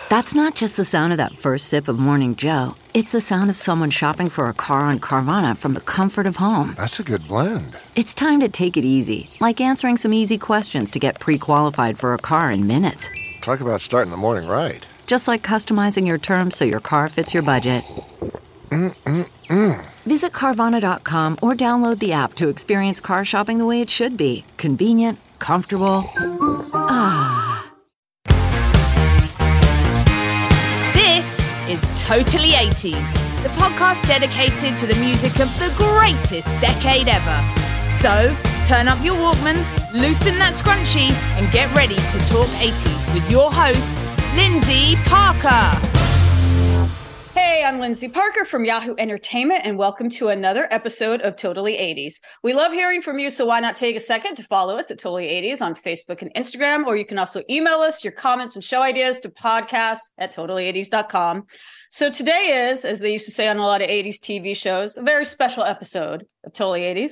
That's not just the sound of that first sip of Morning Joe. It's the sound of someone shopping for a car on Carvana from the comfort of home. That's a good blend. It's time to take it easy, like answering some easy questions to get pre-qualified for a car in minutes. Talk about starting the morning right. Just like customizing your terms so your car fits your budget. Visit Carvana.com or download the app to experience car shopping the way it should be. Convenient, comfortable. This is Totally 80s, the podcast dedicated to the music of the greatest decade ever. So, turn up your Walkman, loosen that scrunchie, and get ready to talk 80s with your host, Lindsay Parker. Hey, I'm Lindsay Parker from Yahoo Entertainment, and welcome to another episode of Totally 80s. We love hearing from you, so why not take a second to follow us at Totally 80s on Facebook and Instagram, or you can also email us your comments and show ideas to podcast@totally80s.com. So today is, as they used to say on a lot of 80s TV shows, a very special episode of Totally 80s.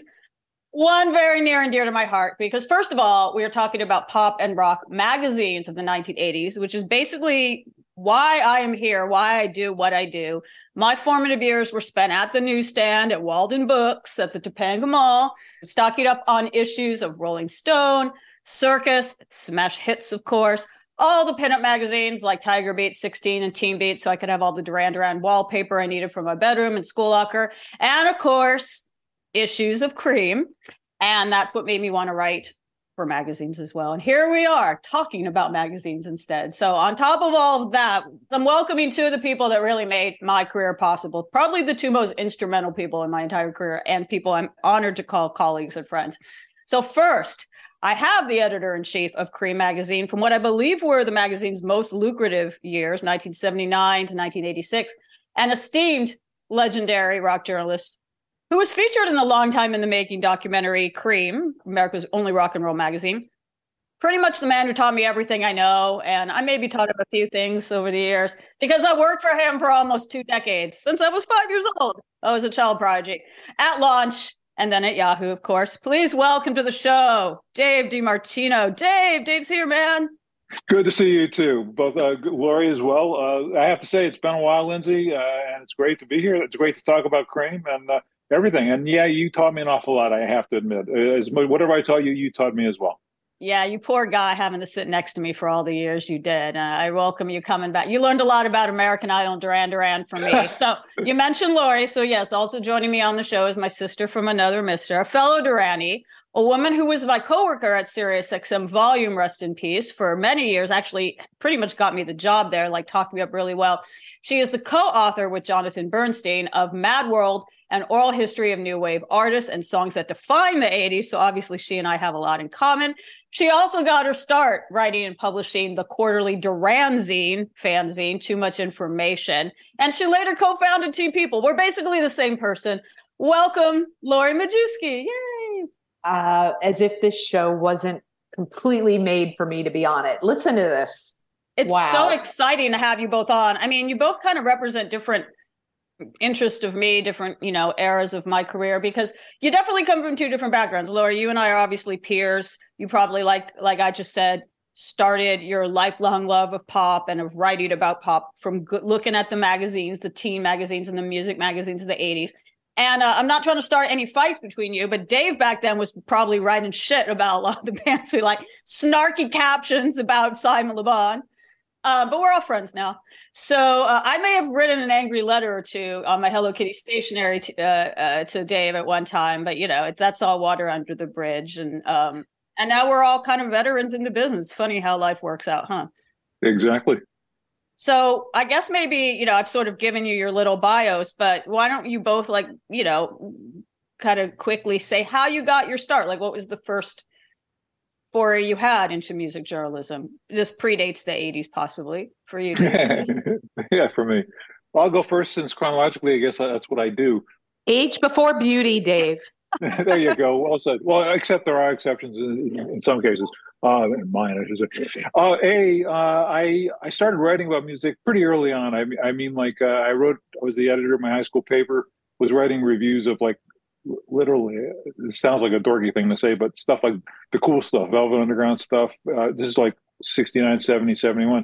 One very near and dear to my heart, because first of all, we are talking about pop and rock magazines of the 1980s, which is basically why I am here, why I do what I do. My formative years were spent at the newsstand, at Walden Books, at the Topanga Mall, stocking up on issues of Rolling Stone, Circus, Smash Hits, of course, all the pinup magazines like Tiger Beat, 16, and Teen Beat, so I could have all the Duran Duran wallpaper I needed for my bedroom and school locker. And of course, issues of Cream. And that's what made me want to write for magazines as well. And here we are talking about magazines instead. So on top of all of that, I'm welcoming two of the people that really made my career possible. Probably the two most instrumental people in my entire career, and people I'm honored to call colleagues and friends. So first, I have the editor-in-chief of Cream magazine from what I believe were the magazine's most lucrative years, 1979 to 1986, an esteemed legendary rock journalist who was featured in the Long Time in the Making documentary Cream, America's only rock and roll magazine. Pretty much the man who taught me everything I know, and I maybe taught him a few things over the years, because I worked for him for almost 2 decades, since I was 5 years old. I was a child prodigy. At Launch, and then at Yahoo, of course. Please welcome to the show, Dave DiMartino. Dave's here, man. Good to see you too, both Lori as well. I have to say, it's been a while, Lindsay, and it's great to be here. It's great to talk about Cream and everything. And yeah, you taught me an awful lot, I have to admit. Whatever I taught you, you taught me as well. Yeah, you poor guy having to sit next to me for all the years you did. I welcome you coming back. You learned a lot about American Idol and Duran Duran from me. So you mentioned Lori. So yes, also joining me on the show is my sister from another mister, a fellow Duranie, a woman who was my coworker at SiriusXM Volume, rest in peace, for many years, actually pretty much got me the job there, like talked me up really well. She is the co-author with Jonathan Bernstein of Mad World, an oral history of new wave artists and songs that define the 80s. So obviously she and I have a lot in common. She also got her start writing and publishing the quarterly Duranzine fanzine, Too Much Information. And she later co-founded Teen People. We're basically the same person. Welcome, Lori Majewski. Yay! As if this show wasn't completely made for me to be on it. Listen to this. It's so exciting to have you both on. I mean, you both kind of represent different interest of me, different, eras of my career, because you definitely come from two different backgrounds. Laura, you and I are obviously peers. You probably, like I just said, started your lifelong love of pop and of writing about pop from looking at the magazines, the teen magazines and the music magazines of the 80s. And I'm not trying to start any fights between you, but Dave back then was probably writing shit about a lot of the bands we like, snarky captions about Simon Le Bon. But we're all friends now. So I may have written an angry letter or two on my Hello Kitty stationery to Dave at one time, but that's all water under the bridge. And now we're all kind of veterans in the business. Funny how life works out, huh? Exactly. So I guess maybe, I've sort of given you your little bios, but why don't you both kind of quickly say how you got your start? Like, what was the first foray you had into music journalism? This predates the 80s, possibly, for you. Yeah, for me. Well, I'll go first, since chronologically, I guess that's what I do. Age before beauty, Dave. There you go. Well said. Well, except there are exceptions in some cases. In mine, I should say. I started writing about music pretty early on. I I was the editor of my high school paper, was writing reviews of literally, it sounds like a dorky thing to say, but stuff like the cool stuff, Velvet Underground stuff. This is like 69, 70, 71.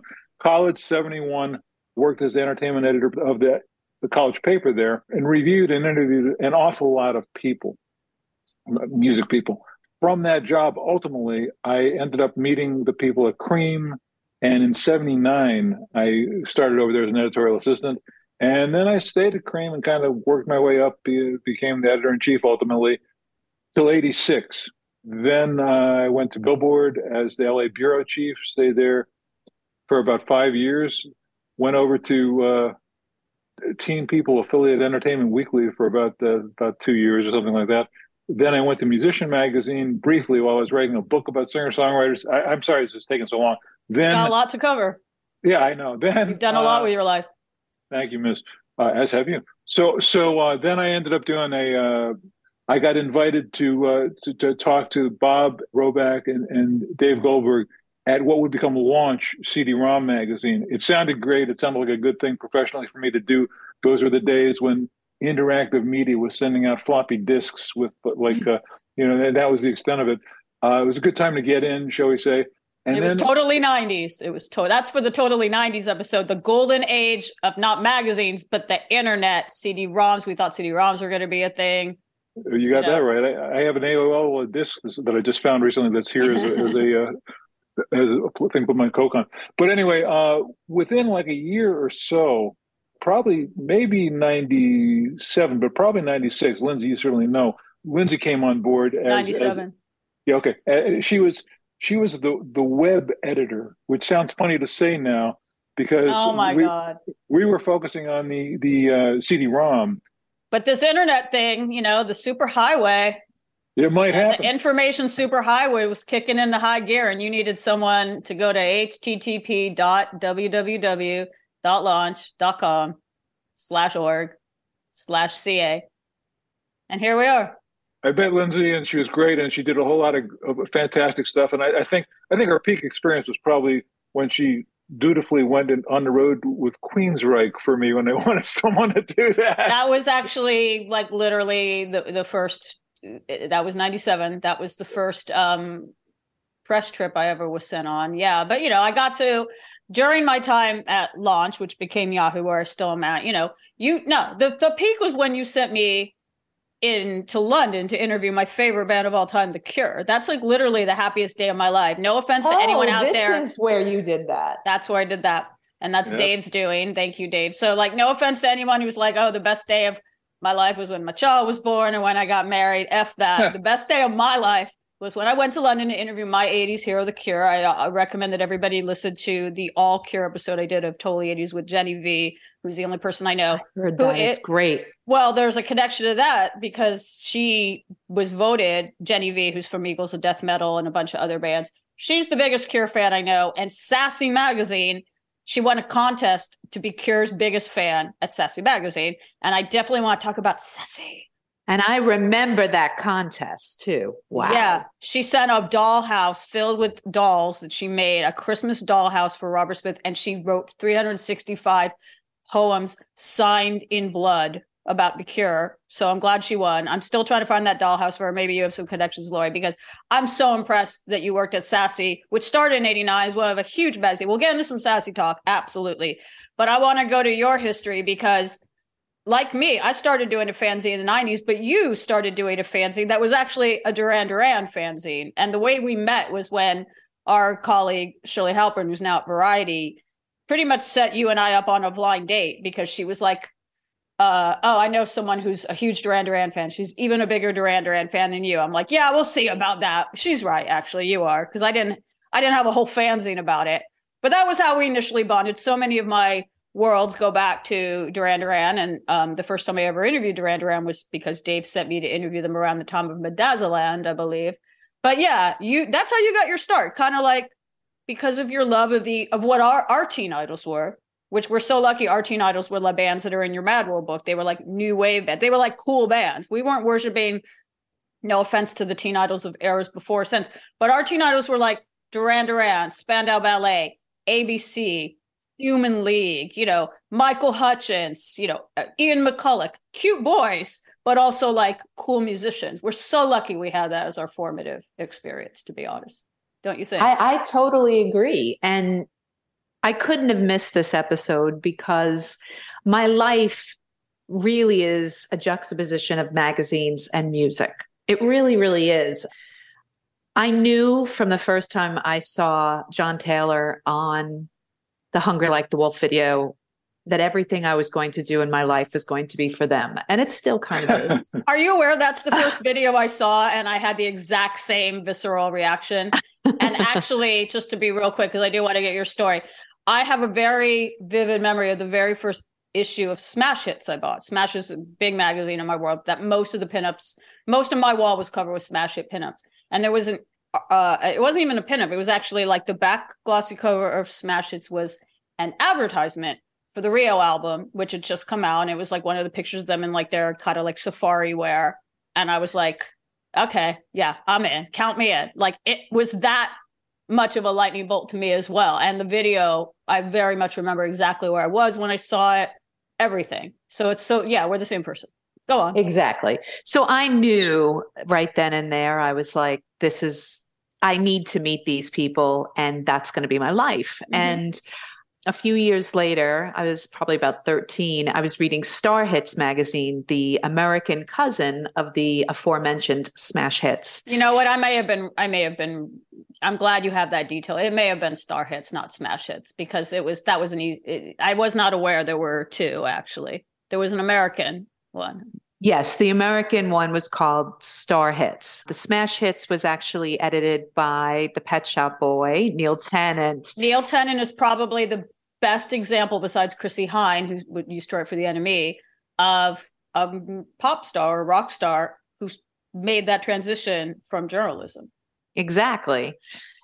college, 71, worked as the entertainment editor of the college paper there, and reviewed and interviewed an awful lot of people, music people. From that job, ultimately, I ended up meeting the people at Cream. And in 79, I started over there as an editorial assistant. And then I stayed at Cream and kind of worked my way up, became the editor-in-chief ultimately, till 86. Then I went to Billboard as the LA bureau chief, stayed there for about 5 years, went over to Teen People Affiliate Entertainment Weekly for about 2 years or something like that. Then I went to Musician Magazine briefly while I was writing a book about singer-songwriters. I'm sorry it's taking so long. Then got a lot to cover. Yeah, I know. Then you've done a lot with your life. Thank you, Miss. As have you. So then I ended up doing I got invited to talk to Bob Roback and Dave Goldberg at what would become Launch CD-ROM magazine. It sounded great. It sounded like a good thing professionally for me to do. Those were the days when interactive media was sending out floppy disks with and that was the extent of it. It was a good time to get in, shall we say. And it was totally 90s. It was that's for the totally 90s episode, the golden age of not magazines, but the internet, CD-ROMs. We thought CD-ROMs were going to be a thing. You got that right. I have an AOL disc that I just found recently that's here as a thing to put my Coke on. But anyway, within like a year or so, probably maybe 97, but probably 96, Lindsay, you certainly know, Lindsay came on board as 97. Yeah, okay. She was the web editor, which sounds funny to say now because God, we were focusing on the CD-ROM. But this internet thing, the superhighway, it might happen. The information superhighway was kicking into high gear, and you needed someone to go to http://launch.com/org/ca. And here we are. I bet Lindsay, and she was great, and she did a whole lot of fantastic stuff. And I think her peak experience was probably when she dutifully went on the road with Queensryche for me when I wanted someone to do that. That was actually like literally the first. That was 97. That was the first press trip I ever was sent on. Yeah, but I got to during my time at Launch, which became Yahoo, where I still am at. The peak was when you sent me into London to interview my favorite band of all time, The Cure. That's like literally the happiest day of my life. No offense to anyone out there. This is where you did that. That's where I did that. And that's Dave's doing. Thank you, Dave. So like, no offense to anyone who's like, oh, the best day of my life was when my child was born and when I got married. F that. The best day of my life was when I went to London to interview my 80s hero, The Cure. I recommend that everybody listen to the all Cure episode I did of Totally 80s with Jenny V, who's the only person I know. I heard that. It's great. Well, there's a connection to that because she was voted, Jenny V, who's from Eagles of Death Metal and a bunch of other bands. She's the biggest Cure fan I know. And Sassy Magazine, she won a contest to be Cure's biggest fan at Sassy Magazine. And I definitely want to talk about Sassy. And I remember that contest too. Wow. Yeah. She sent a dollhouse filled with dolls that she made, a Christmas dollhouse for Robert Smith. And she wrote 365 poems signed in blood about The Cure. So I'm glad she won. I'm still trying to find that dollhouse for her. Maybe you have some connections, Lori, because I'm so impressed that you worked at Sassy, which started in 89 as one of a huge magazine. We'll get into some Sassy talk. Absolutely. But I want to go to your history because like me, I started doing a fanzine in the 90s, but you started doing a fanzine that was actually a Duran Duran fanzine. And the way we met was when our colleague, Shirley Halpern, who's now at Variety, pretty much set you and I up on a blind date because she was like, I know someone who's a huge Duran Duran fan. She's even a bigger Duran Duran fan than you. I'm like, yeah, we'll see about that. She's right. Actually, you are. Because I didn't have a whole fanzine about it. But that was how we initially bonded. So many of my worlds go back to Duran Duran. And the first time I ever interviewed Duran Duran was because Dave sent me to interview them around the time of Medazzaland, I believe. But yeah, that's how you got your start. Kind of like because of your love of what our teen idols were, which we're so lucky our teen idols were the bands that are in your Mad World book. They were like new wave bands. They were like cool bands. We weren't worshiping, no offense to the teen idols of eras before or since, but our teen idols were like Duran Duran, Spandau Ballet, ABC, Human League, Michael Hutchence, Ian McCulloch, cute boys, but also like cool musicians. We're so lucky we had that as our formative experience, to be honest. Don't you think? I totally agree. And I couldn't have missed this episode because my life really is a juxtaposition of magazines and music. It really, really is. I knew from the first time I saw John Taylor on the Hunger Like the Wolf video that everything I was going to do in my life was going to be for them. And it still kind of is. Are you aware that's the first video I saw and I had the exact same visceral reaction? And actually, just to be real quick, because I do want to get your story, I have a very vivid memory of the very first issue of Smash Hits I bought. Smash is a big magazine in my world that most of the pinups, most of my wall was covered with Smash Hit pinups. And there was it wasn't even a pinup. It was actually like the back glossy cover of Smash Hits was an advertisement for the Rio album, which had just come out. And it was like one of the pictures of them in like their kind of like safari wear. And I was like, okay, yeah, I'm in. Count me in. Like it was that much of a lightning bolt to me as well. And the video, I very much remember exactly where I was when I saw it, everything. So it's yeah, we're the same person. Go on. Exactly. So I knew right then and there, I was like, I need to meet these people and that's going to be my life. Mm-hmm. And a few years later, I was probably about 13, I was reading Star Hits magazine, the American cousin of the aforementioned Smash Hits. You know what? I'm glad you have that detail. It may have been Star Hits, not Smash Hits, because I was not aware there were two, actually. There was an American one. Yes, the American one was called Star Hits. The Smash Hits was actually edited by the Pet Shop Boy, Neil Tennant. Neil Tennant is probably the best example, besides Chrissie Hynde, who used to write for the NME, of a pop star or rock star who made that transition from journalism. Exactly.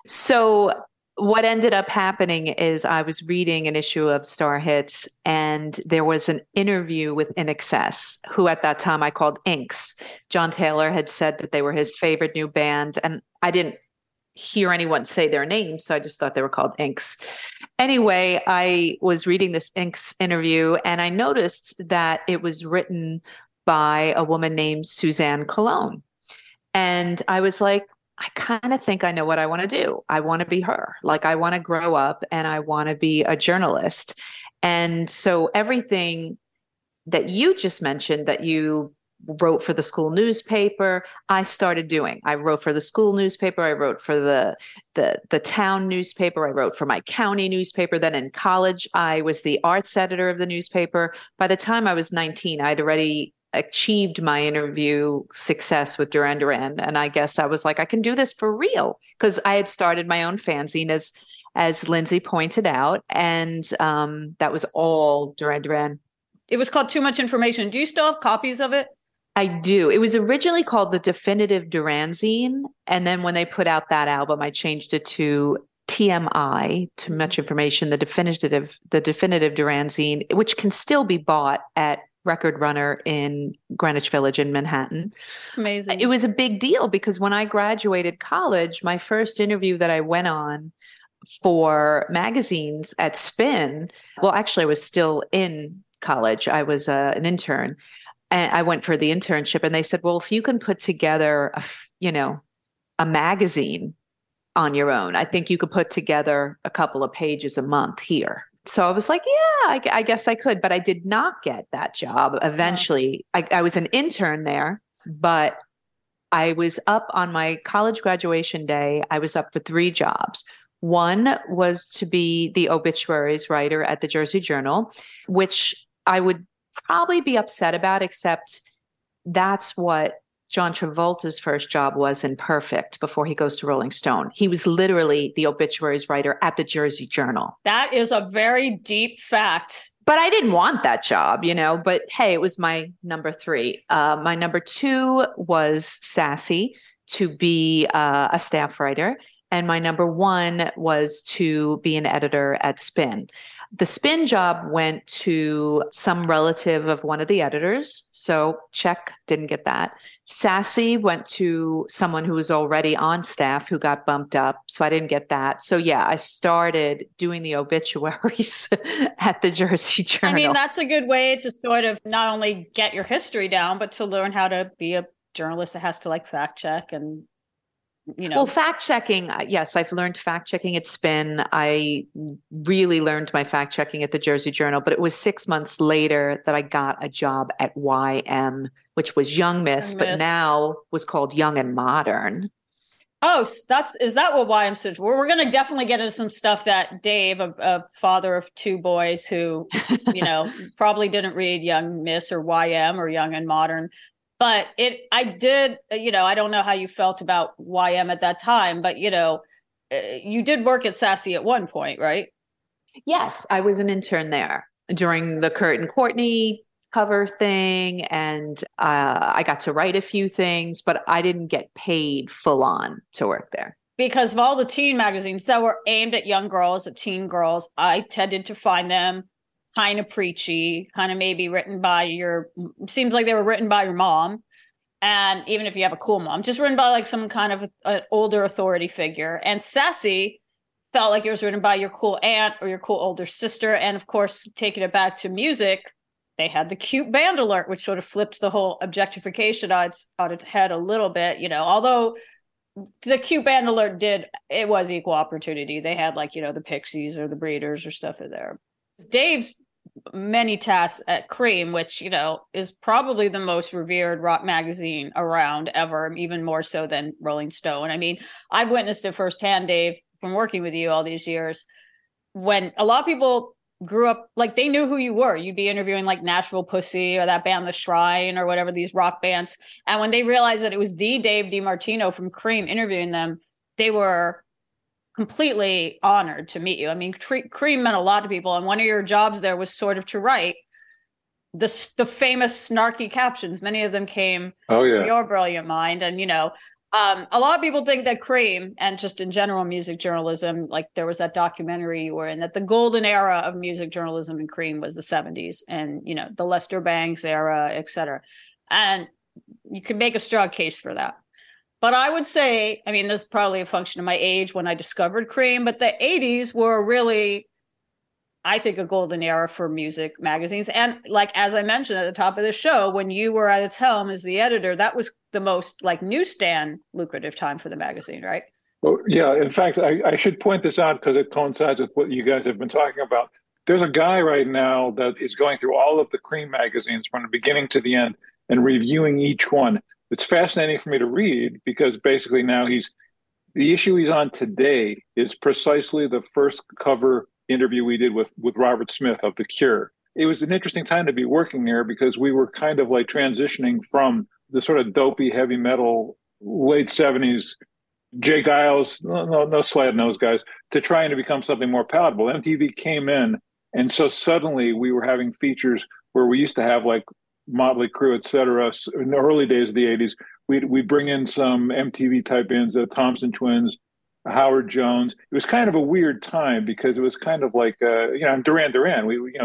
So what ended up happening is I was reading an issue of Star Hits and there was an interview with INXS, who at that time I called Inks. John Taylor had said that they were his favorite new band and I didn't hear anyone say their name, so I just thought they were called Inks. Anyway, I was reading this Inks interview and I noticed that it was written by a woman named Suzanne Colón. And I was like, I kind of think I know what I want to do. I want to be her. Like I want to grow up and I want to be a journalist. And so everything that you just mentioned that you wrote for the school newspaper, I started doing. I wrote for the school newspaper. I wrote for the town newspaper. I wrote for my county newspaper. Then in college, I was the arts editor of the newspaper. By the time I was 19, I'd already achieved my interview success with Duran Duran. And I guess I was like, I can do this for real. Because I had started my own fanzine as Lindsay pointed out. And that was all Duran Duran. It was called Too Much Information. Do you still have copies of it? I do. It was originally called the Definitive Duranzine. And then when they put out that album, I changed it to TMI, Too Much Information, the Definitive Duranzine, which can still be bought at Record Runner in Greenwich Village in Manhattan. It's amazing. It was a big deal because when I graduated college, my first interview that I went on for magazines at Spin, well, actually I was still in college. I was an intern and I went for the internship and they said, well, if you can put together a magazine on your own, I think you could put together a couple of pages a month here. So I was like, yeah, I guess I could, but I did not get that job. Eventually, I was an intern there, but I was up on my college graduation day. I was up for 3 jobs. One was to be the obituaries writer at the Jersey Journal, which I would probably be upset about, except that's what John Travolta's first job was in Perfect before he goes to Rolling Stone. He was literally the obituaries writer at the Jersey Journal. That is a very deep fact. But I didn't want that job, but hey, it was my number 3. My number 2 was Sassy, to be a staff writer. And my number 1 was to be an editor at Spin. The Spin job went to some relative of one of the editors. So check, didn't get that. Sassy went to someone who was already on staff who got bumped up. So I didn't get that. So yeah, I started doing the obituaries at the Jersey Journal. I mean, that's a good way to sort of not only get your history down, but to learn how to be a journalist that has to fact check and Well, fact checking, yes, I've learned fact checking at Spin. I really learned my fact checking at the Jersey Journal, but it was 6 months later that I got a job at YM, which was Young Miss, but now was called Young and Modern. Oh, is that what YM stood for? We're going to definitely get into some stuff that Dave, a father of two boys who, probably didn't read Young Miss or YM or Young and Modern. But I did, I don't know how you felt about YM at that time, but, you did work at Sassy at one point, right? Yes, I was an intern there during the Kurt and Courtney cover thing. And I got to write a few things, but I didn't get paid full on to work there. Because of all the teen magazines that were aimed at young girls, at teen girls, I tended to find them kind of preachy, kind of maybe seems like they were written by your mom. And even if you have a cool mom, just written by like some kind of an older authority figure. And Sassy felt like it was written by your cool aunt or your cool older sister. And of course, taking it back to music, they had the cute band alert, which sort of flipped the whole objectification on its head a little bit, although the cute band alert it was equal opportunity. They had like, the Pixies or the Breeders or stuff in there. Dave's many tasks at Cream, which, is probably the most revered rock magazine around ever, even more so than Rolling Stone. I mean, I've witnessed it firsthand, Dave, from working with you all these years, when a lot of people grew up, like they knew who you were. You'd be interviewing like Nashville Pussy or that band, The Shrine, or whatever, these rock bands. And when they realized that it was the Dave DiMartino from Cream interviewing them, they were completely honored to meet you. I mean, Cream meant a lot to people. And one of your jobs there was sort of to write the famous snarky captions. Many of them came from your brilliant mind. And, a lot of people think that Cream and just in general music journalism, like there was that documentary you were in, that the golden era of music journalism in Cream was the 70s and, the Lester Bangs era, et cetera. And you could make a strong case for that. But I would say, I mean, this is probably a function of my age when I discovered Cream, but the 80s were really, I think, a golden era for music magazines. And like, as I mentioned at the top of the show, when you were at its helm as the editor, that was the most like newsstand lucrative time for the magazine, right? Well, yeah. In fact, I should point this out because it coincides with what you guys have been talking about. There's a guy right now that is going through all of the Cream magazines from the beginning to the end and reviewing each one. It's fascinating for me to read because basically now the issue he's on today is precisely the first cover interview we did with Robert Smith of The Cure. It was an interesting time to be working there because we were kind of like transitioning from the sort of dopey heavy metal late 70s, Jake Giles, no slight on those guys, to trying to become something more palatable. MTV came in, and so suddenly we were having features where we used to have like Motley Crue, et cetera. In the early days of the 80s, we'd bring in some MTV type bands, the Thompson Twins, Howard Jones. It was kind of a weird time because it was kind of like, Duran Duran.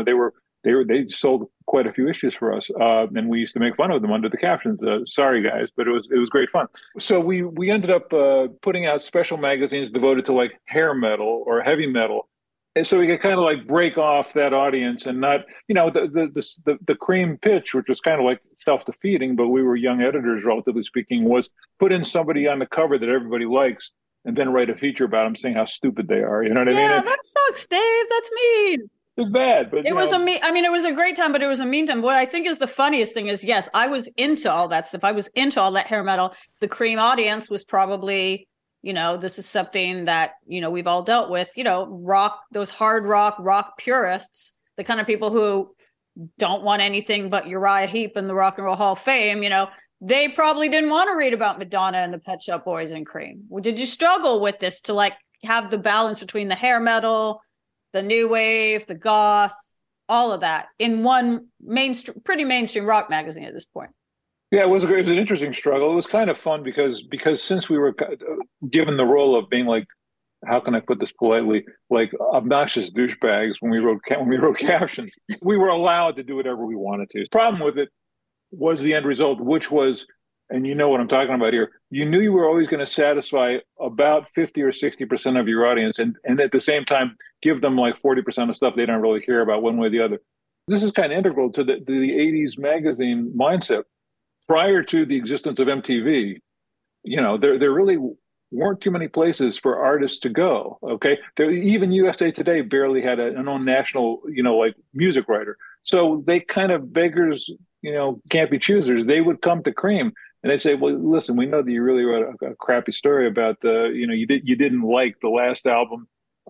They sold quite a few issues for us, and we used to make fun of them under the captions. Sorry, guys, but it was great fun. So we ended up putting out special magazines devoted to like hair metal or heavy metal. And so we could kind of like break off that audience and not, the Cream pitch, which was kind of like self-defeating, but we were young editors, relatively speaking, was put in somebody on the cover that everybody likes and then write a feature about them saying how stupid they are. You know what I mean? Yeah, that sucks, Dave. That's mean. It was bad, but it was it was a great time, but it was a mean time. What I think is the funniest thing is, yes, I was into all that stuff. I was into all that hair metal. The Cream audience was probably, this is something that, we've all dealt with, rock, those hard rock purists, the kind of people who don't want anything but Uriah Heep in the Rock and Roll Hall of Fame, they probably didn't want to read about Madonna and the Pet Shop Boys and Cream. Did you struggle with this to like have the balance between the hair metal, the new wave, the goth, all of that in one pretty mainstream rock magazine at this point? Yeah, it was an interesting struggle. It was kind of fun because since we were given the role of being like, how can I put this politely, like obnoxious douchebags when we wrote captions, we were allowed to do whatever we wanted to. The problem with it was the end result, which was, and you know what I'm talking about here, you knew you were always going to satisfy about 50 or 60% of your audience and at the same time give them like 40% of stuff they don't really care about one way or the other. This is kind of integral to the 80s magazine mindset. Prior to the existence of MTV, there really weren't too many places for artists to go. Okay, even USA Today barely had an own national, like music writer. So they kind of beggars, can't be choosers. They would come to Cream and they say, "Well, listen, we know that you really wrote a crappy story about you didn't like the last album,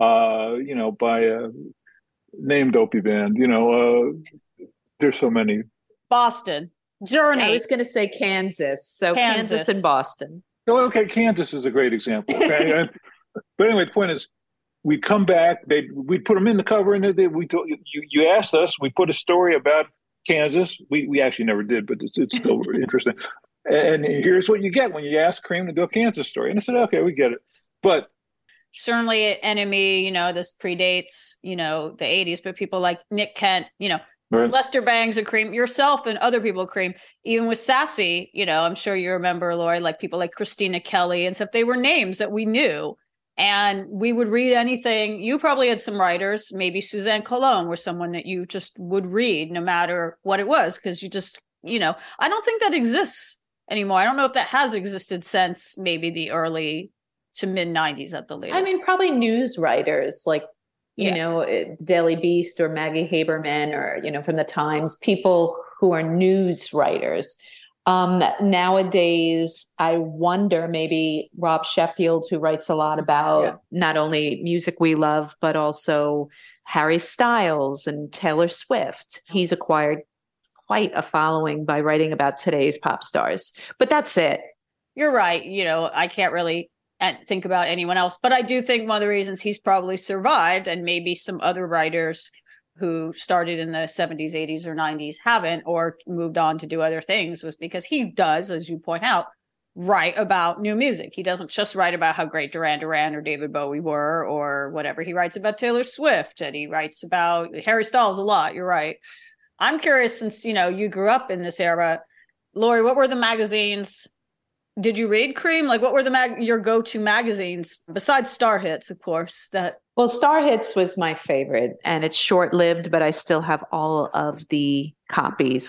by a named Dopey band. There's so many. Boston, Journey. I was going to say Kansas. So Kansas and Boston. Oh, okay, Kansas is a great example. Okay? But anyway, the point is, we'd come back. We'd put them in the cover, and you asked us. We put a story about Kansas. We actually never did, but it's still interesting. And here's what you get when you ask Cream to do a Kansas story. And I said, okay, we get it. But certainly Enemy, this predates, the 80s, but people like Nick Kent, right. Lester Bangs and Cream, yourself and other people Cream, even with Sassy, I'm sure you remember, Lori, like people like Christina Kelly and stuff, they were names that we knew. And we would read anything. You probably had some writers, maybe Suzanne Colon was someone that you just would read no matter what it was. Cause you just, I don't think that exists anymore. I don't know if that has existed since maybe the early to mid 90s at the latest. I mean, probably news writers like, Daily Beast or Maggie Haberman or, from the Times, people who are news writers. Nowadays, I wonder maybe Rob Sheffield, who writes a lot about not only music we love, but also Harry Styles and Taylor Swift. He's acquired quite a following by writing about today's pop stars. But that's it. You're right. I can't really think about anyone else, but I do think one of the reasons he's probably survived and maybe some other writers who started in the 70s, 80s, or 90s haven't, or moved on to do other things, was because he does, as you point out, write about new music. He doesn't just write about how great Duran Duran or David Bowie were or whatever. He writes about Taylor Swift and he writes about Harry Styles a lot. You're right. I'm curious, since, you grew up in this era, Lori, what were the magazines? Did you read Cream? Like, what were your go-to magazines besides Star Hits, of course? Well, Star Hits was my favorite, and it's short-lived, but I still have all of my copies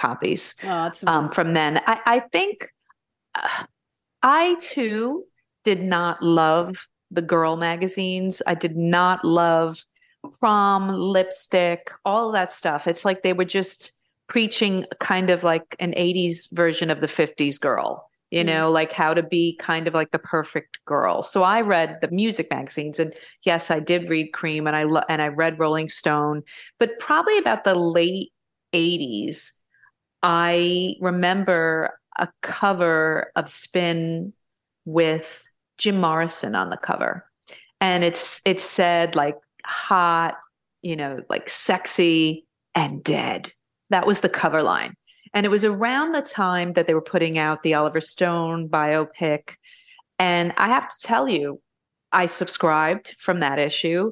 from then. I think I too did not love the girl magazines. I did not love Prom, Lipstick, all of that stuff. It's like they were just preaching kind of like an 80s version of the 50s girl. Like how to be kind of like the perfect girl. So I read the music magazines, and yes, I did read Cream, and I read Rolling Stone, but probably about the late 80s, I remember a cover of Spin with Jim Morrison on the cover. And it said like hot, like sexy and dead. That was the cover line. And it was around the time that they were putting out the Oliver Stone biopic. And I have to tell you, I subscribed from that issue.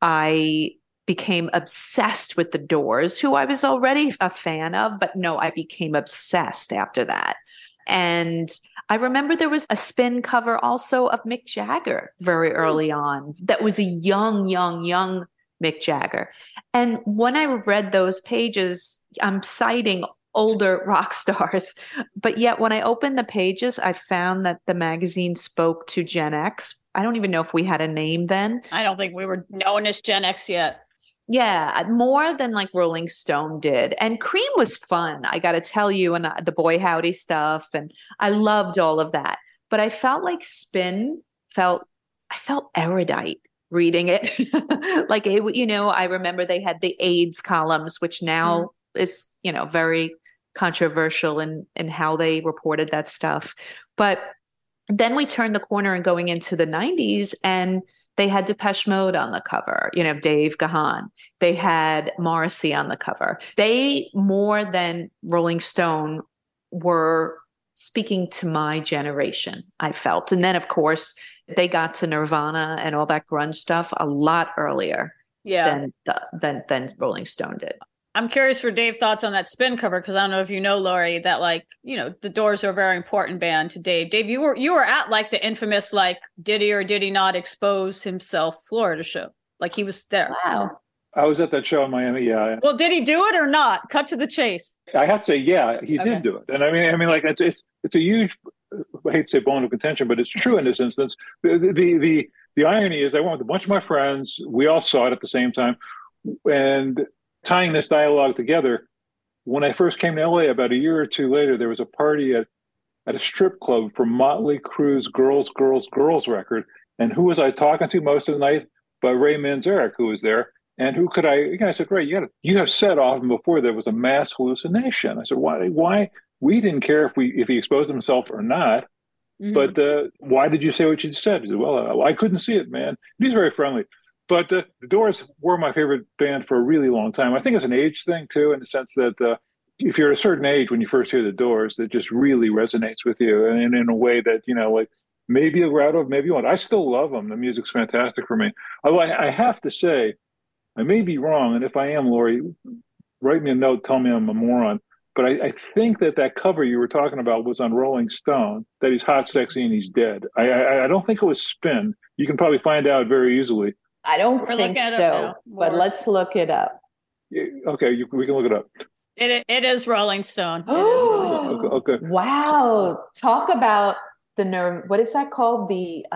I became obsessed with the Doors, who I was already a fan of, but no, I became obsessed after that. And I remember there was a Spin cover also of Mick Jagger very early on. That was a young Mick Jagger. And when I read those pages, I'm citing older rock stars. But yet when I opened the pages, I found that the magazine spoke to Gen X. I don't even know if we had a name then. I don't think we were known as Gen X yet. Yeah, more than like Rolling Stone did. And Cream was fun, I got to tell you, and the Boy Howdy stuff. And I loved all of that. But I felt like Spin I felt erudite reading it. Like, I remember they had the AIDS columns, which now is, very controversial in how they reported that stuff. But then we turned the corner and going into the 90s, and they had Depeche Mode on the cover, Dave Gahan. They had Morrissey on the cover. They, more than Rolling Stone, were speaking to my generation, I felt. And then, of course, they got to Nirvana and all that grunge stuff a lot earlier than Rolling Stone did. I'm curious for Dave thoughts on that Spin cover, because I don't know if you know, Lori, that the Doors are a very important band to Dave. Dave, you were at like the infamous did he or did he not expose himself Florida show? Like he was there. Wow. I was at that show in Miami. Yeah. Well, did he do it or not? Cut to the chase. I have to say, yeah, he did do it. And I mean, like it's a huge I hate to say bone of contention, but it's true in this instance. The irony is I went with a bunch of my friends. We all saw it at the same time. And tying this dialogue together, when I first came to LA about a year or two later, there was a party at a strip club for Motley Crue's Girls, Girls, Girls record. And who was I talking to most of the night? But Ray Manzarek, who was there. And who could I said, Ray, you have said often before there was a mass hallucination. I said, why? We didn't care if he exposed himself or not. Mm-hmm. But why did you say what you said? He said, well, I couldn't see it, man. He's very friendly. But the Doors were my favorite band for a really long time. I think it's an age thing, too, in the sense that if you're at a certain age when you first hear the Doors, it just really resonates with you. And in a way that, like maybe you'll grow out of, maybe you won't. I still love them. The music's fantastic for me. Although I have to say, I may be wrong. And if I am, Lori, write me a note, tell me I'm a moron. But I think that cover you were talking about was on Rolling Stone, that he's hot, sexy, and he's dead. I don't think it was Spin. You can probably find out very easily. I don't think so, but let's look it up. Okay, we can look it up. It is Rolling Stone. Oh, okay. Wow. Talk about the nerve. What is that called? The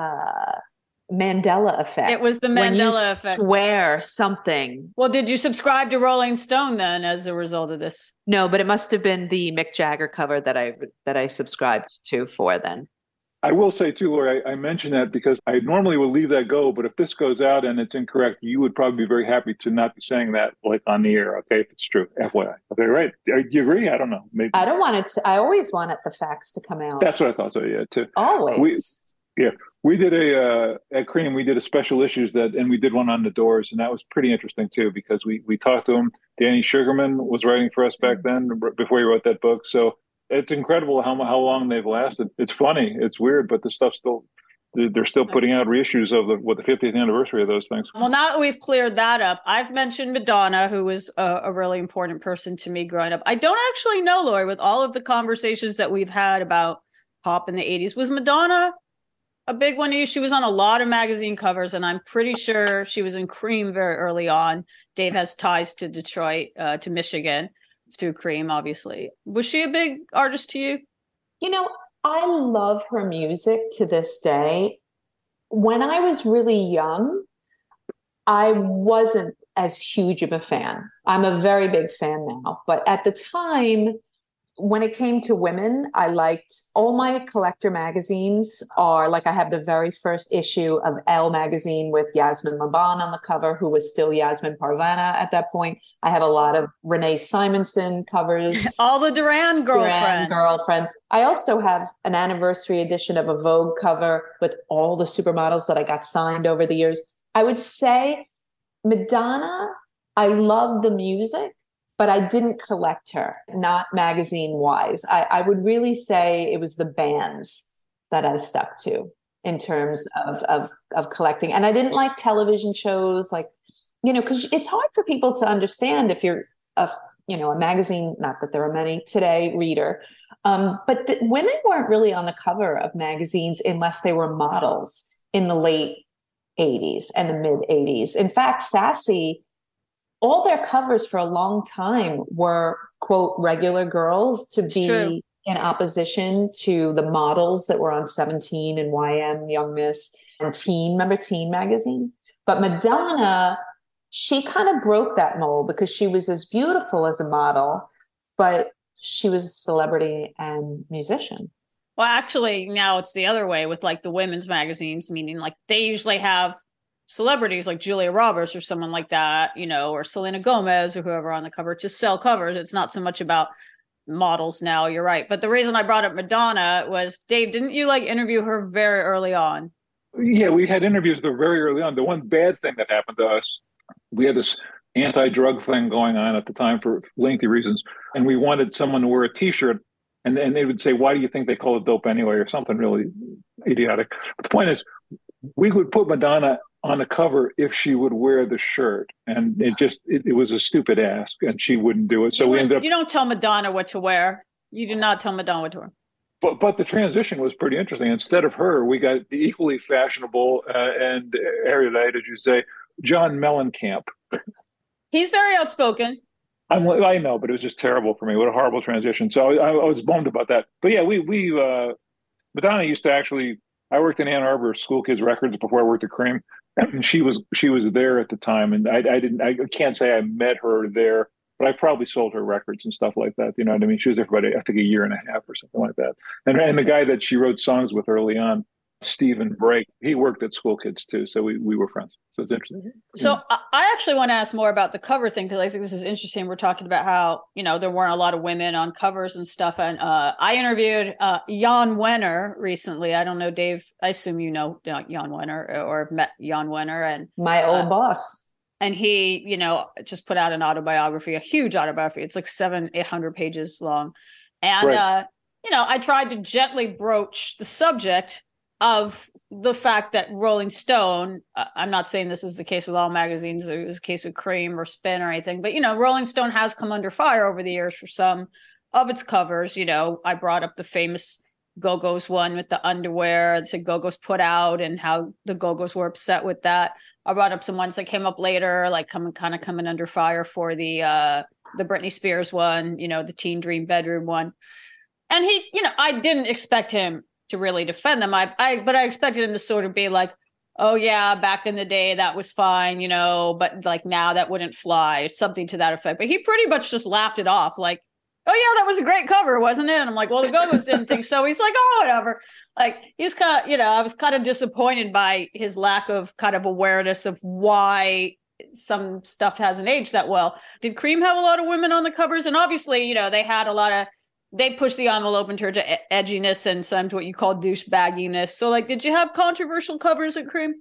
Mandela effect. It was the Mandela effect. Swear something. Well, did you subscribe to Rolling Stone then as a result of this? No, but it must have been the Mick Jagger cover that I subscribed to for then. I will say too, Lori, I mention that because I normally would leave that go, but if this goes out and it's incorrect, you would probably be very happy to not be saying that like on the air. Okay, if it's true, FYI. Okay, right? Do you agree? I don't know. Maybe I don't want it to. I always wanted the facts to come out. That's what I thought. So yeah, too. Always. We did at Cream. We did a special issues and we did one on the Doors, and that was pretty interesting too because we talked to him. Danny Sugarman was writing for us back then before he wrote that book. So it's incredible how long they've lasted. It's funny, it's weird, but the stuff they're still putting out reissues of the 50th anniversary of those things. Well, now that we've cleared that up, I've mentioned Madonna, who was a really important person to me growing up. I don't actually know, Lori, with all of the conversations that we've had about pop in the 80s, was Madonna a big one? She was on a lot of magazine covers, and I'm pretty sure she was in Cream very early on. Dave has ties to Detroit, to Michigan, through Cream, obviously. Was she a big artist to you? I love her music to this day. When I was really young, I wasn't as huge of a fan. I'm a very big fan now. But at the time, when it came to women, I liked all my collector magazines are like, I have the very first issue of Elle magazine with Yasmin Maban on the cover, who was still Yasmin Parvana at that point. I have a lot of Renee Simonson covers. All the Duran girlfriends. I also have an anniversary edition of a Vogue cover with all the supermodels that I got signed over the years. I would say Madonna, I love the music, but I didn't collect her, not magazine-wise. I would really say it was the bands that I stuck to in terms of collecting. And I didn't like television shows, like, because it's hard for people to understand if you're a magazine, not that there are many today, reader. But women weren't really on the cover of magazines unless they were models in the late 80s and the mid 80s. In fact, Sassy, all their covers for a long time were, quote, regular girls to be in opposition to the models that were on 17 and YM, Young Miss, and Teen. Remember Teen magazine? But Madonna, she kind of broke that mold because she was as beautiful as a model, but she was a celebrity and musician. Well, actually, now it's the other way with like the women's magazines, meaning like they usually have celebrities like Julia Roberts or someone like that, or Selena Gomez or whoever on the cover to sell covers. It's not so much about models now. You're right. But the reason I brought up Madonna was, Dave, didn't you interview her very early on? Yeah, we had interviews with her very early on. The one bad thing that happened to us, we had this anti-drug thing going on at the time for lengthy reasons. And we wanted someone to wear a t-shirt and they would say, why do you think they call it dope anyway? Or something really idiotic. But the point is, we would put Madonna on the cover if she would wear the shirt, and it was a stupid ask, and she wouldn't do it. So we ended up. You don't tell Madonna what to wear. You do not tell Madonna what to wear. But the transition was pretty interesting. Instead of her, we got the equally fashionable and erudite, as you say, John Mellencamp. He's very outspoken. I know, but it was just terrible for me. What a horrible transition. So I was bummed about that. But yeah, we Madonna used to actually. I worked in Ann Arbor School Kids Records before I worked at Cream, and she was there at the time. And I can't say I met her there, but I probably sold her records and stuff like that. You know what I mean? She was there for about, I think, a year and a half or something like that. And the guy that she wrote songs with early on, Stephen Brake, he worked at School Kids too, so we were friends. So it's interesting. So I actually want to ask more about the cover thing, because I think this is interesting. We're talking about how, there weren't a lot of women on covers and stuff. And I interviewed Jan Wenner recently. I don't know, Dave, I assume you know Jan Wenner or met Jan Wenner. And my old boss. And he, just put out an autobiography, a huge autobiography. It's like 700-800 pages long. And, right. I tried to gently broach the subject of the fact that Rolling Stone, I'm not saying this is the case with all magazines, it was a case with Cream or Spin or anything, but, Rolling Stone has come under fire over the years for some of its covers. I brought up the famous Go-Go's one with the underwear that said Go-Go's put out and how the Go-Go's were upset with that. I brought up some ones that came up later, like coming under fire for the Britney Spears one, the Teen Dream Bedroom one. And he, I didn't expect him to really defend them. But I expected him to sort of be like, oh yeah, back in the day that was fine, but like now that wouldn't fly. It's something to that effect. But he pretty much just laughed it off, like, oh yeah, that was a great cover, wasn't it? And I'm like, well, the Go-Go's didn't think so. He's like, oh, whatever. Like he's kind of, I was kind of disappointed by his lack of kind of awareness of why some stuff hasn't aged that well. Did Cream have a lot of women on the covers? And obviously, they had a lot of, they pushed the envelope in terms of edginess and some to what you call douchebagginess. So like, did you have controversial covers at Cream?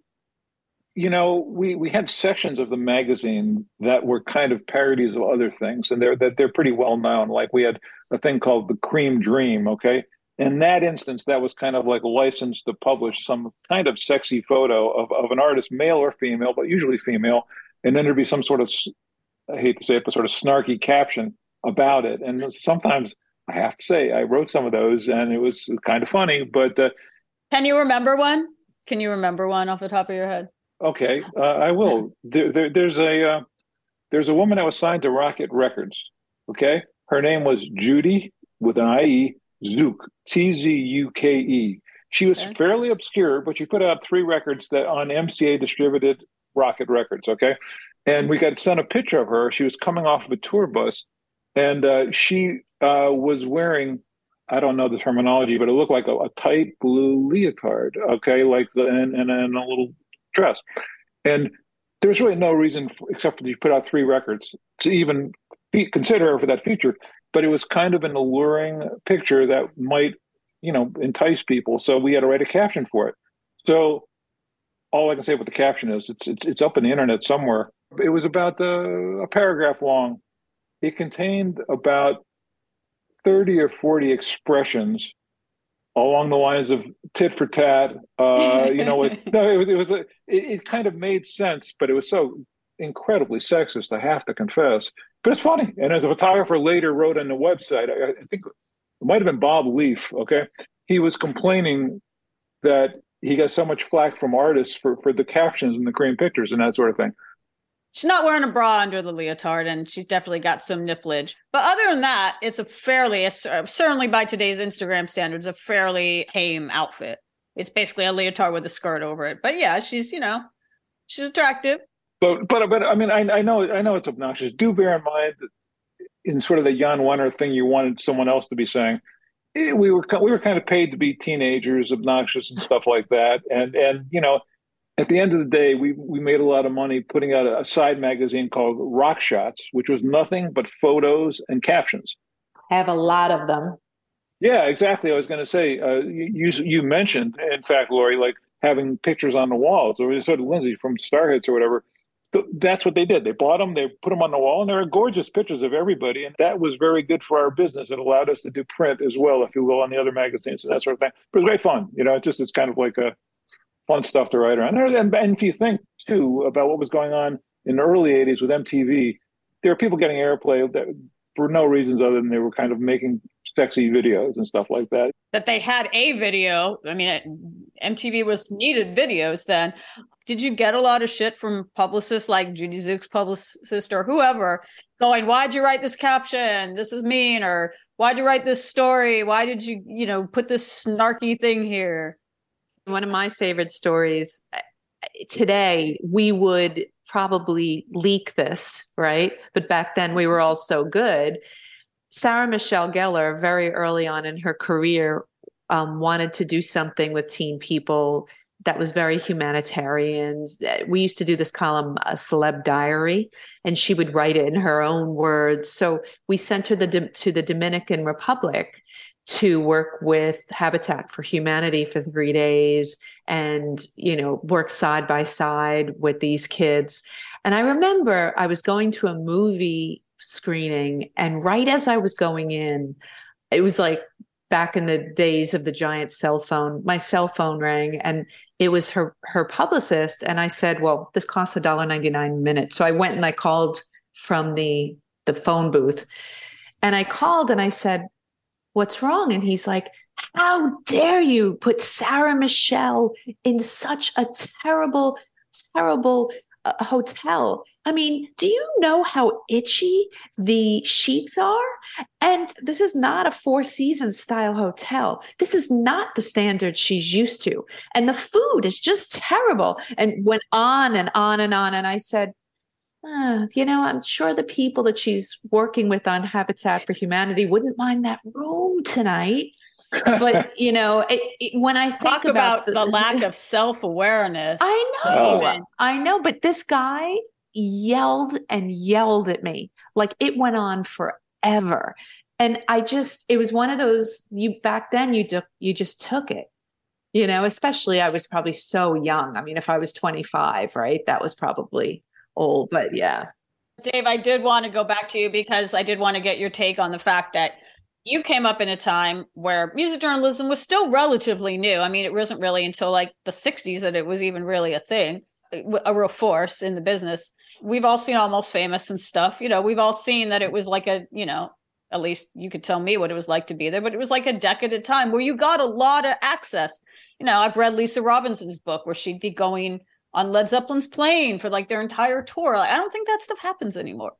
We had sections of the magazine that were kind of parodies of other things, and they're pretty well known. Like we had a thing called the Cream Dream. Okay. In that instance, that was kind of like licensed to publish some kind of sexy photo of an artist, male or female, but usually female. And then there'd be some sort of, I hate to say it, but sort of snarky caption about it. And sometimes, I have to say, I wrote some of those, and it was kind of funny. But can you remember one? Can you remember one off the top of your head? Okay, I will. There's a woman that was signed to Rocket Records. Okay, her name was Judy with an IE Zuke, Tzuke. She was fairly obscure, but she put out 3 records that on MCA distributed Rocket Records. Okay, and we got sent a picture of her. She was coming off of a tour bus, and she was wearing, I don't know the terminology, but it looked like a tight blue leotard, okay, like and a little dress. And there's really no reason, except for you put out 3 records, to even consider her for that feature. But it was kind of an alluring picture that might, entice people. So we had to write a caption for it. So all I can say with the caption is it's up on the internet somewhere. It was about a paragraph long. It contained about 30 or 40 expressions along the lines of tit for tat. It kind of made sense, but it was so incredibly sexist, I have to confess. But it's funny. And as a photographer later wrote on the website, I think it might have been Bob Leaf, okay? He was complaining that he got so much flack from artists for the captions and the Cream pictures and that sort of thing. She's not wearing a bra under the leotard, and she's definitely got some nipplage. But other than that, it's certainly by today's Instagram standards, a fairly tame outfit. It's basically a leotard with a skirt over it. But yeah, she's attractive. But I mean, I know it's obnoxious. Do bear in mind that in sort of the Jan Wenner thing, you wanted someone else to be saying, we were kind of paid to be teenagers, obnoxious and stuff like that. And at the end of the day, we made a lot of money putting out a side magazine called Rock Shots, which was nothing but photos and captions. I have a lot of them. Yeah, exactly. I was going to say, you mentioned, in fact, Lori, like having pictures on the walls, or sort of Lindsay from Star Hits or whatever. That's what they did. They bought them, they put them on the wall, and there are gorgeous pictures of everybody. And that was very good for our business. It allowed us to do print as well, if you will, on the other magazines and that sort of thing. But it was great fun. It's kind of like a fun stuff to write around. And if you think, too, about what was going on in the early 80s with MTV, there were people getting airplay that, for no reasons other than they were kind of making sexy videos and stuff like that. That they had a video. I mean, MTV needed videos then. did you get a lot of shit from publicists like Judy Zook's publicist or whoever going, why'd you write this caption? This is mean. Or why'd you write this story? Why did you, put this snarky thing here? One of my favorite stories today, we would probably leak this, right? But back then we were all so good. Sarah Michelle Gellar, very early on in her career, wanted to do something with teen people that was very humanitarian. We used to do this column, a celeb diary, and she would write it in her own words. So we sent her to the Dominican Republic to work with Habitat for Humanity for 3 days and, work side by side with these kids. And I remember I was going to a movie screening, and right as I was going in, it was like back in the days of the giant cell phone, my cell phone rang, and it was her publicist. And I said, well, this costs $1.99 a minute. So I went and I called from the phone booth, and I called and I said, what's wrong? And he's like, how dare you put Sarah Michelle in such a terrible, terrible hotel? I mean, do you know how itchy the sheets are? And this is not a Four Seasons style hotel. This is not the standard she's used to. And the food is just terrible. And went on and on and on. And I said, I'm sure the people that she's working with on Habitat for Humanity wouldn't mind that room tonight. But, when I think Talk about the lack of self-awareness. I know. But this guy yelled and yelled at me. Like, it went on forever. And it was one of those, back then you just took it, especially I was probably so young. I mean, if I was 25, right, that was probably old, but yeah. Dave, I did want to go back to you because I did want to get your take on the fact that you came up in a time where music journalism was still relatively new. I mean, it wasn't really until like the 60s that it was even really a thing, a real force in the business. We've all seen Almost Famous and stuff. We've all seen that it was like at least you could tell me what it was like to be there, but it was like a decade time where you got a lot of access. I've read Lisa Robinson's book where she'd be going on Led Zeppelin's plane for like their entire tour. I don't think that stuff happens anymore.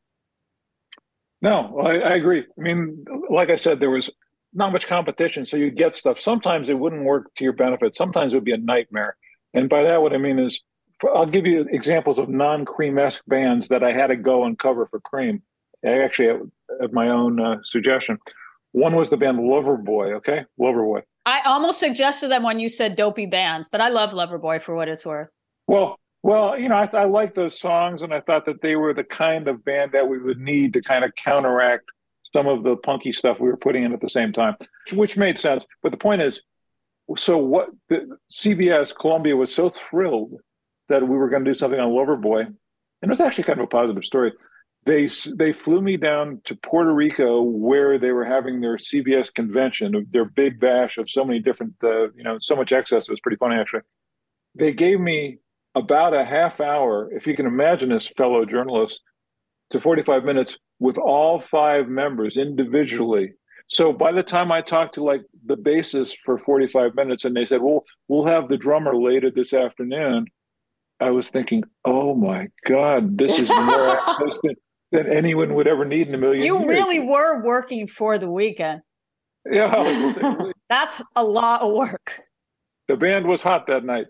No, I agree. I mean, like I said, there was not much competition, so you get stuff. Sometimes it wouldn't work to your benefit. Sometimes it would be a nightmare. And by that, what I mean is, I'll give you examples of non-Cream-esque bands that I had to go and cover for Cream. I actually at my own suggestion. One was the band Loverboy, okay? Loverboy. I almost suggested them when you said dopey bands, but I love Loverboy for what it's worth. Well, I like those songs, and I thought that they were the kind of band that we would need to kind of counteract some of the punky stuff we were putting in at the same time, which made sense. But the point is, so CBS, Columbia was so thrilled that we were going to do something on Loverboy, and it was actually kind of a positive story. They flew me down to Puerto Rico where they were having their CBS convention, their big bash of so many different, so much excess. It was pretty funny, actually. They gave me about a half hour, if you can imagine this, fellow journalists, to 45 minutes with all 5 members individually. So by the time I talked to like the bassist for 45 minutes and they said, well, we'll have the drummer later this afternoon, I was thinking, oh my God, this is more access than anyone would ever need in a million years. You really were working for the weekend. Yeah. That's a lot of work. The band was hot that night.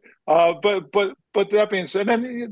But that being said, then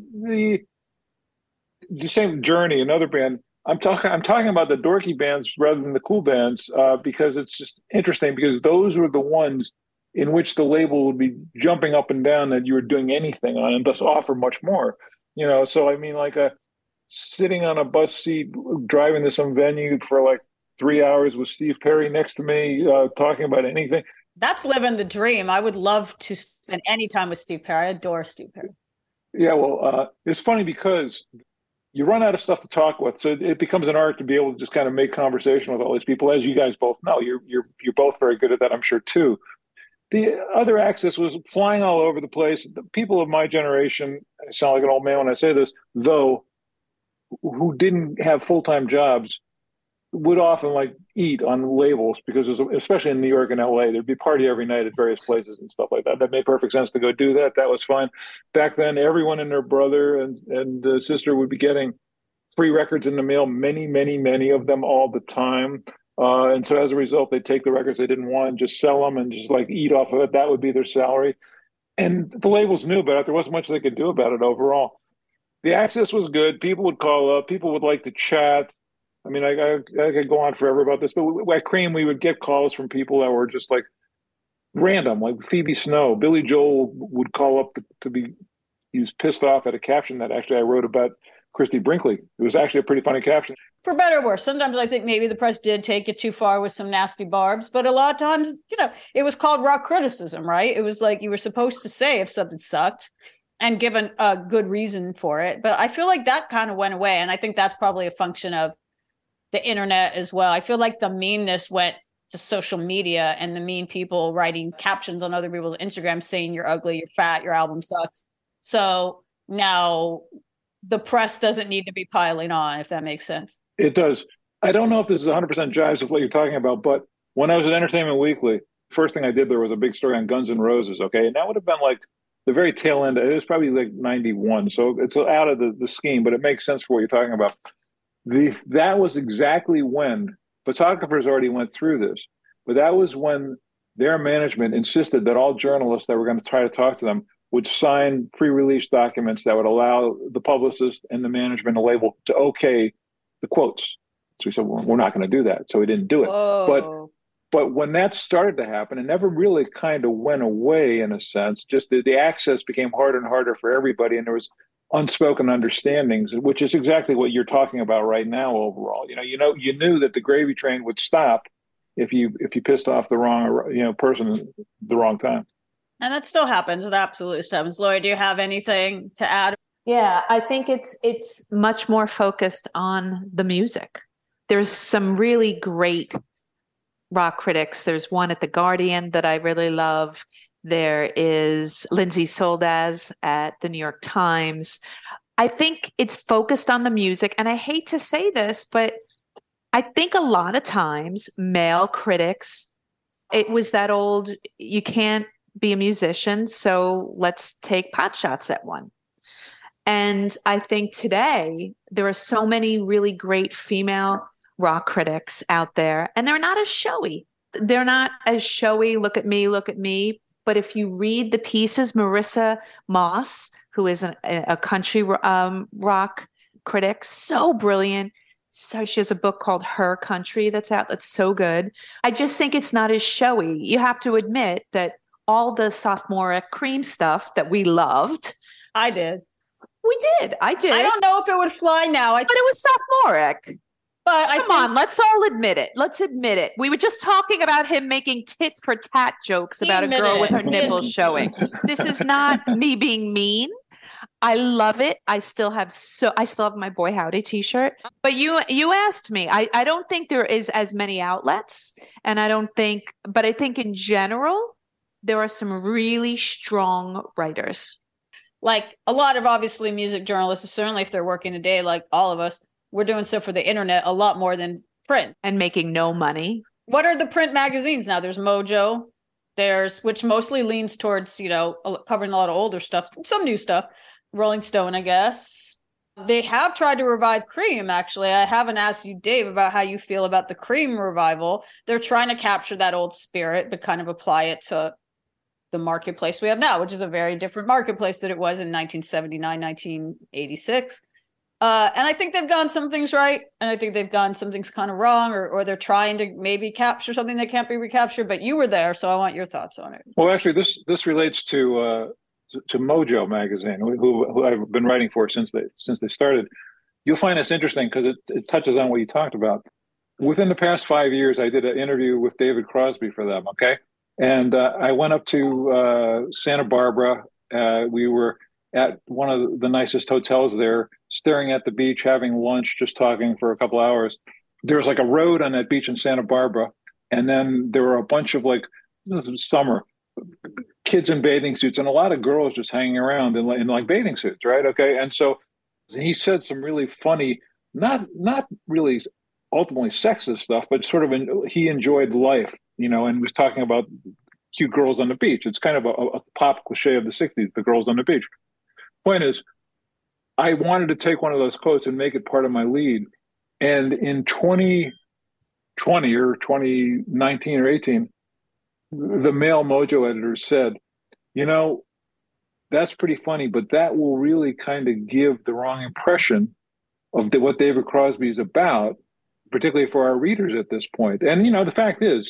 the same Journey, another band. I'm talking about the dorky bands rather than the cool bands because it's just interesting because those were the ones in which the label would be jumping up and down that you were doing anything on and thus offer much more. So I mean, like sitting on a bus seat, driving to some venue for like 3 hours with Steve Perry next to me, talking about anything. That's living the dream. I would love to spend any time with Steve Perry. I adore Steve Perry. Yeah, well, it's funny because you run out of stuff to talk with, so it becomes an art to be able to just kind of make conversation with all these people. As you guys both know, you're both very good at that, I'm sure too. The other access was flying all over the place. The people of my generation, I sound like an old man when I say this, though, who didn't have full-time jobs, would often like eat on labels because especially in New York and LA, there'd be party every night at various places and stuff like that. That made perfect sense to go do that. That was fun. Back then, everyone and their brother and sister would be getting free records in the mail, many of them all the time. And so as a result, they'd take the records they didn't want and just sell them and just like eat off of it. That would be their salary. And the labels knew about it. There wasn't much they could do about it overall. The access was good. People would call up. People would like to chat. I mean, I could go on forever about this, but at Cream, we would get calls from people that were just like random, like Phoebe Snow. Billy Joel would call up he was pissed off at a caption that actually I wrote about Christie Brinkley. It was actually a pretty funny caption. For better or worse, sometimes I think maybe the press did take it too far with some nasty barbs, but a lot of times, it was called rock criticism, right? It was like you were supposed to say if something sucked and given a good reason for it. But I feel like that kind of went away. And I think that's probably a function of the internet as well. I feel like the meanness went to social media and the mean people writing captions on other people's Instagram saying you're ugly, you're fat, your album sucks. So now the press doesn't need to be piling on, if that makes sense. It does. I don't know if this is 100% jives with what you're talking about, but when I was at Entertainment Weekly, first thing I did there was a big story on Guns N' Roses, okay? And that would have been like the very tail end. It was probably like 91, so it's out of the scheme, but it makes sense for what you're talking about. That was exactly when photographers already went through this, but that was when their management insisted that all journalists that were going to try to talk to them would sign pre-release documents that would allow the publicist and the management, the label, to okay the quotes. So we said, well, we're not going to do that. So we didn't do it. Whoa. But when that started to happen, it never really kind of went away in a sense. Just the access became harder and harder for everybody. And there was unspoken understandings, which is exactly what you're talking about right now overall. You knew that the gravy train would stop if you pissed off the wrong person at the wrong time. And that still happens. It absolutely still happens. Lori, do you have anything to add? Yeah, I think it's much more focused on the music. There's some really great rock critics. There's one at The Guardian that I really love. There is Lindsay Soldaz at the New York Times. I think it's focused on the music. And I hate to say this, but I think a lot of times male critics, it was that old, you can't be a musician, so let's take pot shots at one. And I think today there are so many really great female rock critics out there, and they're not as showy. They're not as showy, look at me. But if you read the pieces, Marissa Moss, who is a country rock critic, so brilliant. So she has a book called Her Country that's out. That's so good. I just think it's not as showy. You have to admit that all the sophomoric Cream stuff that we loved. I did. I did. I don't know if it would fly now. But it was sophomoric. But Come on, let's all admit it. Let's admit it. We were just talking about him making tit for tat jokes about a girl with her nipples showing. This is not me being mean. I love it. I still have my Boy Howdy t-shirt. But you asked me. I don't think there is as many outlets. And but I think in general, there are some really strong writers. Like a lot of obviously music journalists, certainly if they're working today, like all of us, we're doing stuff for the internet a lot more than print. And making no money. What are the print magazines now? There's Mojo, which mostly leans towards, covering a lot of older stuff, some new stuff. Rolling Stone, I guess. They have tried to revive Cream, actually. I haven't asked you, Dave, about how you feel about the Cream revival. They're trying to capture that old spirit, but kind of apply it to the marketplace we have now, which is a very different marketplace than it was in 1979, 1986. And I think they've gotten some things right, and I think they've gotten some things kind of wrong, or they're trying to maybe capture something that can't be recaptured. But you were there, so I want your thoughts on it. Well, actually, this relates to Mojo magazine, who I've been writing for since they started. You'll find this interesting because it touches on what you talked about. Within the past 5 years, I did an interview with David Crosby for them. Okay, and I went up to Santa Barbara. We were at one of the nicest hotels there, staring at the beach, having lunch, just talking for a couple hours. There was like a road on that beach in Santa Barbara, and then there were a bunch of summer kids in bathing suits and a lot of girls just hanging around in like bathing suits, right? Okay, and so he said some really funny, not really ultimately sexist stuff, but sort of he enjoyed life, and was talking about cute girls on the beach. It's kind of a pop cliche of the 60s, the girls on the beach. Point is, I wanted to take one of those quotes and make it part of my lead. And in 2020 or 2019 or 18, the male Mojo editor said, that's pretty funny, but that will really kind of give the wrong impression of what David Crosby is about, particularly for our readers at this point. And, the fact is,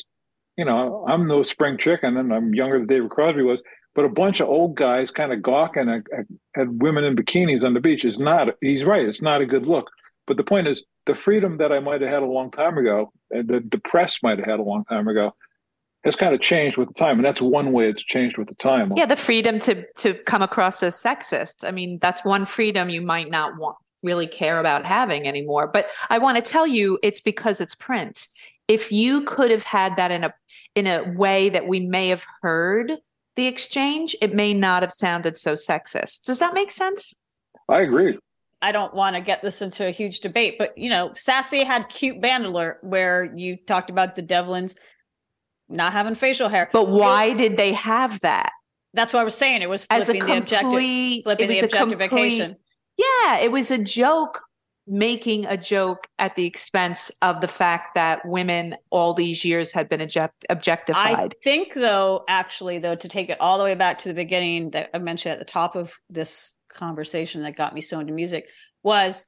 I'm no spring chicken and I'm younger than David Crosby was, but a bunch of old guys kind of gawking at women in bikinis on the beach he's right, it's not a good look. But the point is, the freedom that I might have had a long time ago, and the press might have had a long time ago, has kind of changed with the time. And that's one way it's changed with the time. Yeah, the freedom to come across as sexist. I mean, that's one freedom you might not really care about having anymore. But I want to tell you, it's because it's print. If you could have had that in a way that we may have heard the exchange, it may not have sounded so sexist. Does that make sense? I agree. I don't want to get this into a huge debate, but Sassy had Cute Band Alert, where you talked about the Devlins not having facial hair. But why did they have that? That's what I was saying. It was flipping the objectification. Yeah, it was a joke, making a joke at the expense of the fact that women all these years had been objectified. I think, though, to take it all the way back to the beginning that I mentioned at the top of this conversation that got me so into music, was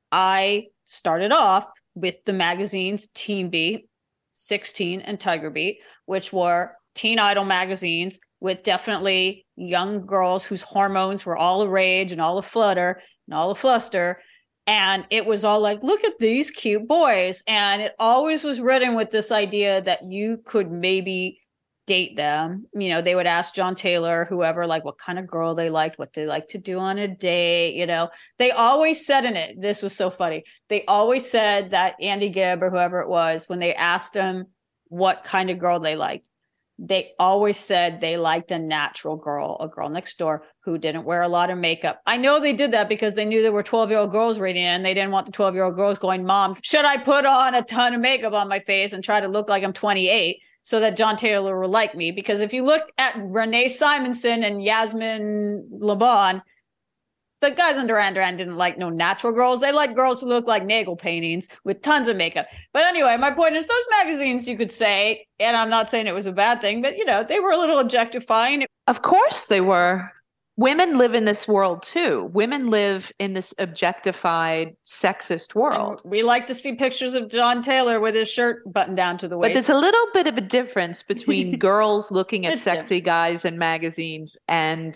I started off with the magazines Teen Beat, 16, and Tiger Beat, which were teen idol magazines with definitely young girls whose hormones were all the rage and all the flutter and all the fluster. And it was all like, look at these cute boys. And it always was written with this idea that you could maybe date them. They would ask John Taylor, whoever, like what kind of girl they liked, what they like to do on a date. They always said in it, this was so funny. They always said that Andy Gibb or whoever it was, when they asked them what kind of girl they liked, they always said they liked a natural girl, a girl next door who didn't wear a lot of makeup. I know they did that because they knew there were 12-year-old girls reading it, and they didn't want the 12-year-old girls going, Mom, should I put on a ton of makeup on my face and try to look like I'm 28 so that John Taylor will like me? Because if you look at Renee Simonson and Yasmin Laban, the guys in Duran Duran didn't like no natural girls. They liked girls who look like Nagel paintings with tons of makeup. But anyway, my point is, those magazines, you could say, and I'm not saying it was a bad thing, but they were a little objectifying. Of course they were. Women live in this world too. Women live in this objectified, sexist world. And we like to see pictures of John Taylor with his shirt buttoned down to the waist. But there's a little bit of a difference between girls looking at sexy guys in magazines and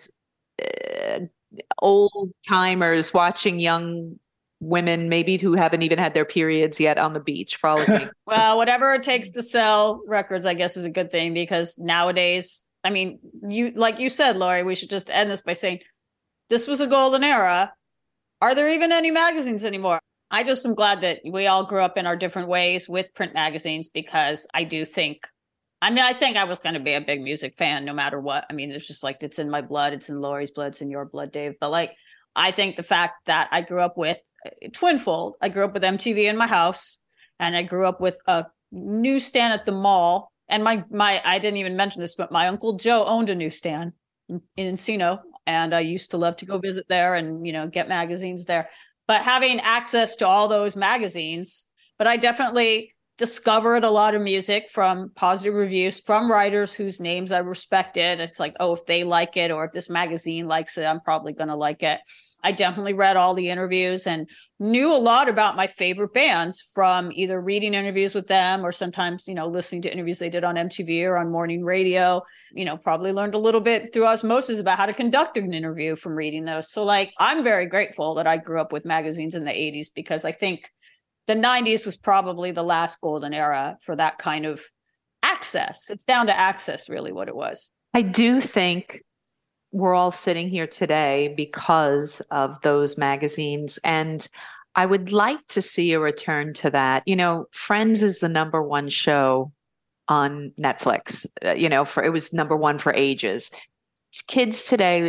old timers watching young women, maybe who haven't even had their periods yet, on the beach frolicking. Well, whatever it takes to sell records, I guess, is a good thing, because nowadays, I mean, like you said, Laurie, we should just end this by saying this was a golden era. Are there even any magazines anymore? I just am glad that we all grew up in our different ways with print magazines, because I think I was going to be a big music fan no matter what. I mean, it's just like, it's in my blood. It's in Laurie's blood. It's in your blood, Dave. But I think the fact that I grew up with Twinfold, I grew up with MTV in my house, and I grew up with a newsstand at the mall. And I didn't even mention this, but my Uncle Joe owned a newsstand in Encino, and I used to love to go visit there and, get magazines there. But having access to all those magazines, but I definitely discovered a lot of music from positive reviews from writers whose names I respected. It's like, oh, if they like it, or if this magazine likes it, I'm probably going to like it. I definitely read all the interviews and knew a lot about my favorite bands from either reading interviews with them, or sometimes, listening to interviews they did on MTV or on morning radio. Probably learned a little bit through osmosis about how to conduct an interview from reading those. So I'm very grateful that I grew up with magazines in the 80s, because I think the 90s was probably the last golden era for that kind of access. It's down to access, really, what it was. I do think we're all sitting here today because of those magazines. And I would like to see a return to that. Friends is the number one show on Netflix. It was number one for ages. Kids today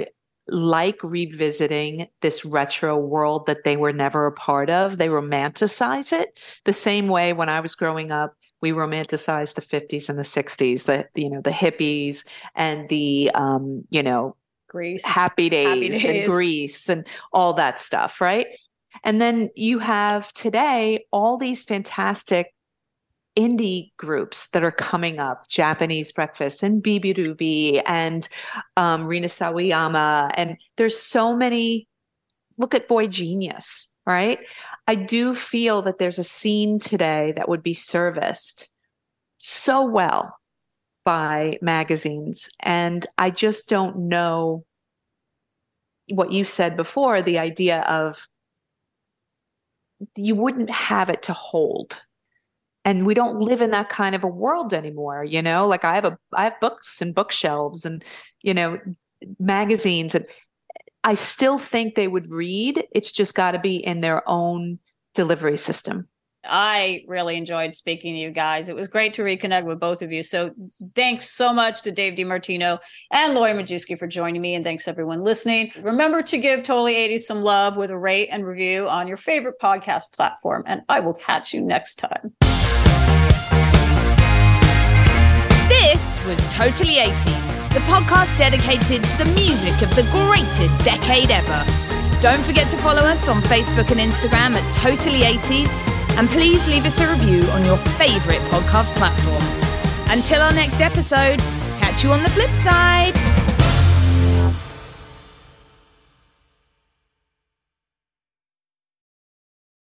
like revisiting this retro world that they were never a part of. They romanticize it the same way when I was growing up. We romanticized the 50s and the 60s, the hippies and the, Grease, happy days and Grease and all that stuff, right? And then you have today all these fantastic indie groups that are coming up, Japanese Breakfast and Bibirubi and Rina Sawayama. And there's so many, look at Boy Genius, right? I do feel that there's a scene today that would be serviced so well by magazines. And I just don't know what you said before, the idea of you wouldn't have it to hold. And we don't live in that kind of a world anymore, like I have books and bookshelves and, magazines, and I still think they would read. It's just got to be in their own delivery system. I really enjoyed speaking to you guys. It was great to reconnect with both of you. So thanks so much to Dave DiMartino and Lori Majewski for joining me. And thanks everyone listening. Remember to give Totally 80s some love with a rate and review on your favorite podcast platform. And I will catch you next time. This was Totally 80s, the podcast dedicated to the music of the greatest decade ever. Don't forget to follow us on Facebook and Instagram at Totally 80s, and please leave us a review on your favorite podcast platform. Until our next episode, catch you on the flip side.